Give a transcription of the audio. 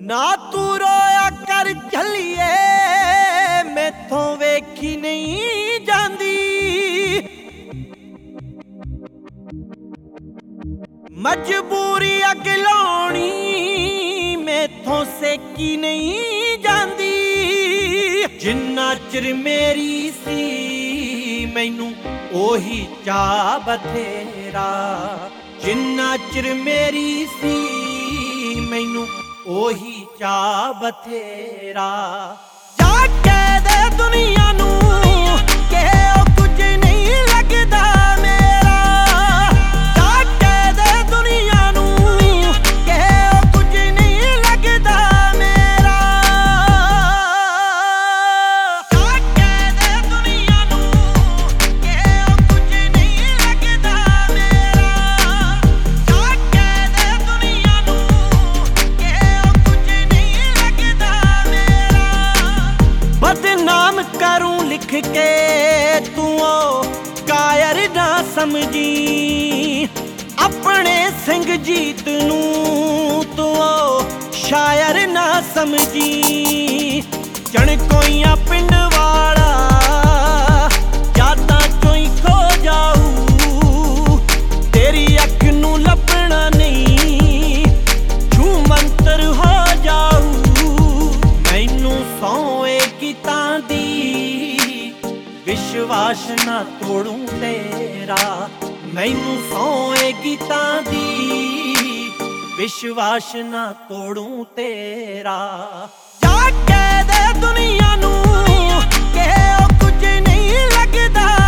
ना तू रोया कर झलिए मैथों वेखी नहीं जांदी। मजबूरी अग लाउणी मैथों सेकी नहीं जांदी। जिन्ना चिर मेरी सी मैनू ओही चा बथेरा। जिन्ना चिर मेरी सी मैनू ओही चा बथेरा। जा के दे दुनिया नू के ओ कुछ नहीं लगदा मेरा। जा के दे दुनिया नू के ओ कुछ नहीं लगदा मेरा। जा के दे दुनिया नू के ओ कुछ नहीं लगदा मेरा। जा के दे दुनिया नू के ओ कुछ नहीं लगदा मेरा। बदनाम करूं लिख के तू कायर ना समझी। अपने सिंह जीत नू तू शायर ना समझी। चणकोइयां पिंड वाला यादां चों ही खो जाऊ। तेरी अख नू लभना नहीं छू मंतर हो जाऊ। मैनू सौए गीतां दी विश्वास ना तोड़ूं तेरा। मैनू सौए गीतां दी विश्वास ना तोड़ूं तेरा। जा के दे दुनिया नू के ओ कुछ नहीं लगदा